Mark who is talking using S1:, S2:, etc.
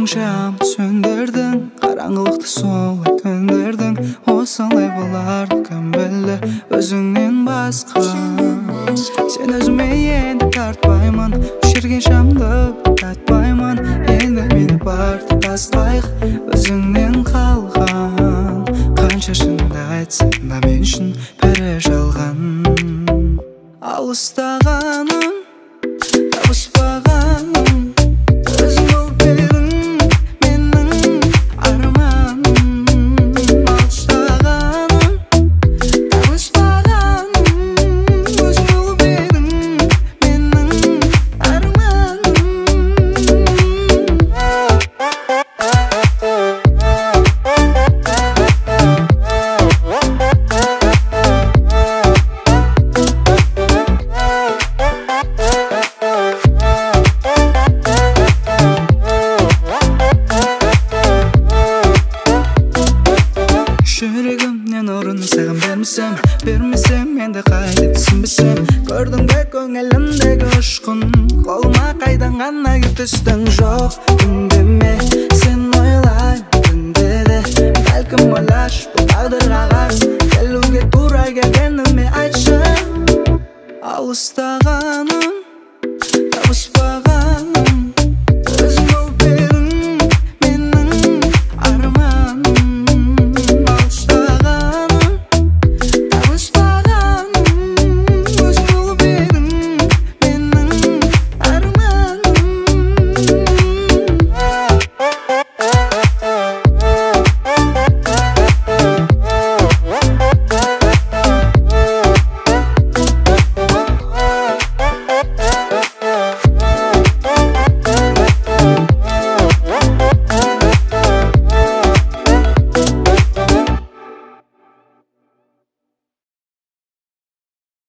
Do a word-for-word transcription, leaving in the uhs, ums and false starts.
S1: шамды сөндірдің, қараңғылықты солай көндірдің. Осылай боларды кім білді өзіңнен басқа. Сен өзіме енді тартпаймын, өшірген шамды татпаймын. Енді мені барды тастайық, өзіңнен қалған. Қанша шынды айтсаң да мен үшін бәрі жалған. Алыстағаным, табыспағаным, өзің болып едің менің арманым. Алыстағаным, табыспағаным, өзің болып едің менің арманым. Жүрегімнен орын саған бермесем, бермесем енді қайда түсінбесем. Көрдің бе көңілімдегі ұшқын, қолыма қайдан ғана кеп түстің. Жоқ үндеме, сен ойлай күнде де. Бәлкім ойлаш бұл тағдырға қарсы, келуге тура келгеніме айтшы. Алыстағаным,